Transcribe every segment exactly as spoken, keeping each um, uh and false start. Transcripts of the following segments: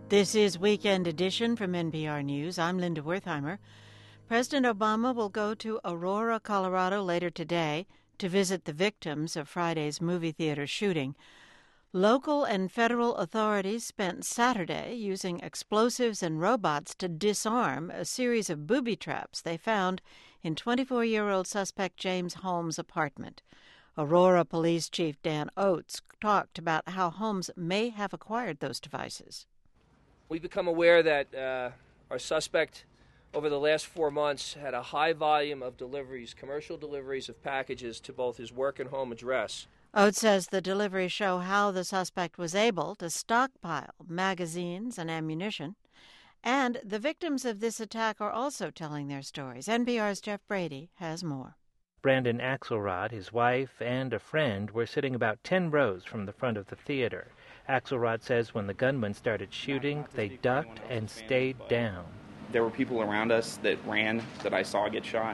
This is Weekend Edition from N P R News. I'm Linda Wertheimer. President Obama will go to Aurora, Colorado later today to visit the victims of Friday's movie theater shooting. Local and federal authorities spent Saturday using explosives and robots to disarm a series of booby traps they found in twenty-four-year-old suspect James Holmes' apartment. Aurora Police Chief Dan Oates talked about how Holmes may have acquired those devices. We've become aware that uh, our suspect over the last four months had a high volume of deliveries, commercial deliveries of packages to both his work and home address. Oates says the deliveries show how the suspect was able to stockpile magazines and ammunition. And the victims of this attack are also telling their stories. N P R's Jeff Brady has more. Brandon Axelrod, his wife, and a friend were sitting about ten rows from the front of the theater. Axelrod says when the gunman started shooting, they ducked and stayed down. There were people around us that ran that I saw get shot,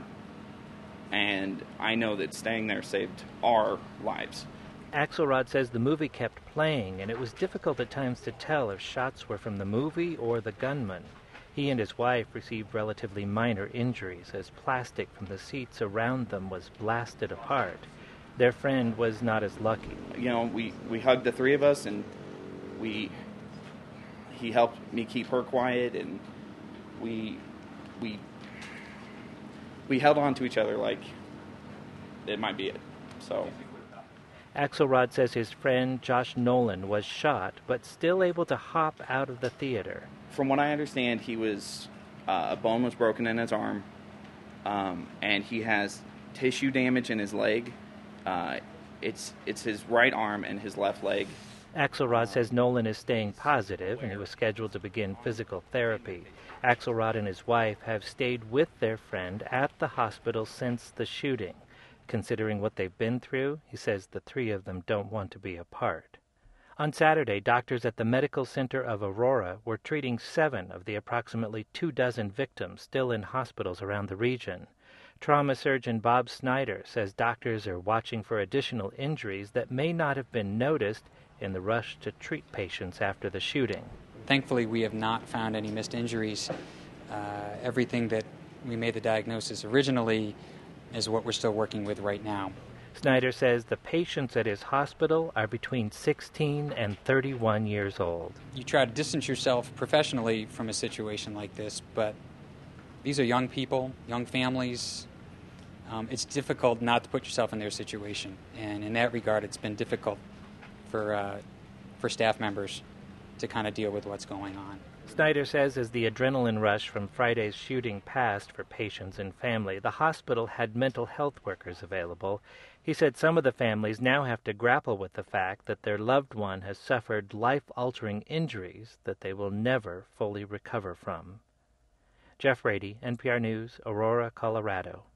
and I know that staying there saved our lives. Axelrod says the movie kept playing, and it was difficult at times to tell if shots were from the movie or the gunman. He and his wife received relatively minor injuries as plastic from the seats around them was blasted apart. Their friend was not as lucky. You know, we, we hugged the three of us, and we he helped me keep her quiet, and we we we held on to each other like it might be it. So Axelrod says his friend Josh Nolan was shot, but still able to hop out of the theater. From what I understand, he was uh, a bone was broken in his arm, um, and he has tissue damage in his leg. Uh, it's it's his right arm and his left leg. Axelrod says Nolan is staying positive, and he was scheduled to begin physical therapy. Axelrod and his wife have stayed with their friend at the hospital since the shooting. Considering what they've been through, he says the three of them don't want to be apart. On Saturday, doctors at the Medical Center of Aurora were treating seven of the approximately two dozen victims still in hospitals around the region. Trauma surgeon Bob Snyder says doctors are watching for additional injuries that may not have been noticed in the rush to treat patients after the shooting. Thankfully, we have not found any missed injuries. Uh, everything that we made the diagnosis originally is what we're still working with right now. Snyder says the patients at his hospital are between sixteen and thirty-one years old. You try to distance yourself professionally from a situation like this, but these are young people, young families. Um, it's difficult not to put yourself in their situation, and in that regard, it's been difficult for uh, for staff members to kind of deal with what's going on. Snyder says as the adrenaline rush from Friday's shooting passed for patients and family, the hospital had mental health workers available. He said some of the families now have to grapple with the fact that their loved one has suffered life-altering injuries that they will never fully recover from. Jeff Brady, N P R News, Aurora, Colorado.